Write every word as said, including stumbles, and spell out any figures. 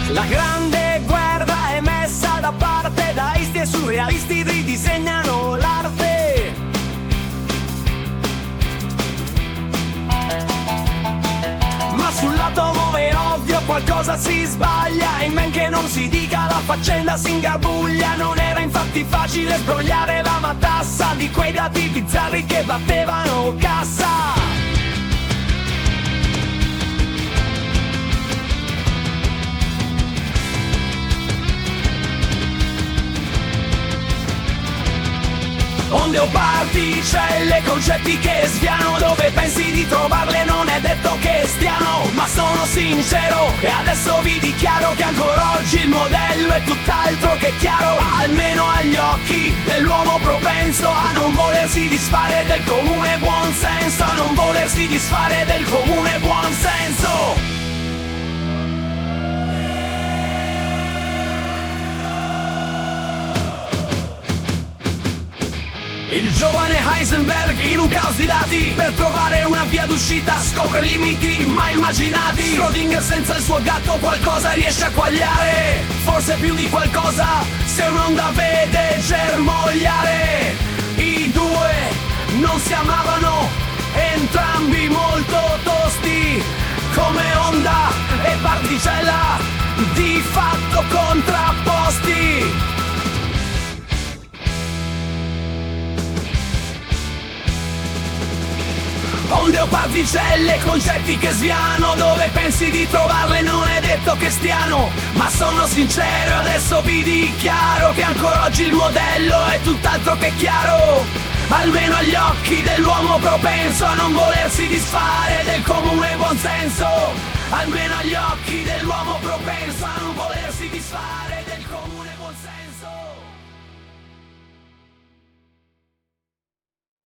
La grande guerra è messa da parte, daisti e surrealisti ridisegnano l'arte. Ma sul lato dove è ovvio qualcosa si sbaglia, in men che non si dica la faccenda si ingarbuglia. Non era infatti facile sbrogliare la matassa di quei dati bizzarri che battevano cassa. Onde o particelle, concetti che sviano, dove pensi di trovarle non è detto che stiano. Ma sono sincero e adesso vi dichiaro che ancora oggi il modello è tutt'altro che chiaro, almeno agli occhi dell'uomo propenso a non volersi disfare del comune buonsenso, a non volersi disfare del comune buonsenso. Il giovane Heisenberg in un caos di dati, per trovare una via d'uscita scopre limiti mai immaginati. Schrödinger senza il suo gatto qualcosa riesce a quagliare, forse più di qualcosa se un'onda vede germogliare. I due non si amavano, entrambi molto tosti, come onda e particella, di fatto contrapposti. Onde o particelle, concetti che sviano, dove pensi di trovarle non è detto che stiano. Ma sono sincero e adesso vi dichiaro che ancora oggi il modello è tutt'altro che chiaro, almeno agli occhi dell'uomo propenso a non volersi disfare del comune buonsenso, almeno agli occhi dell'uomo propenso a non volersi disfare del comune buonsenso.